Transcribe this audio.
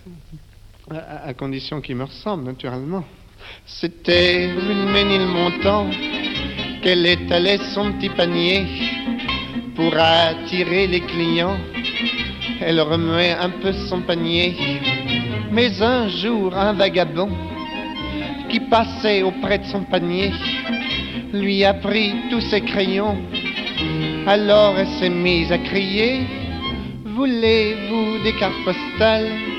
À condition qu'il me ressemble, naturellement. C'était rue de Ménilmontant qu'elle étalait son petit panier pour attirer les clients. Elle remuait un peu son panier. Mais un jour, un vagabond qui passait auprès de son panier lui a pris tous ses crayons. Alors elle s'est mise à crier: voulez-vous des cartes postales?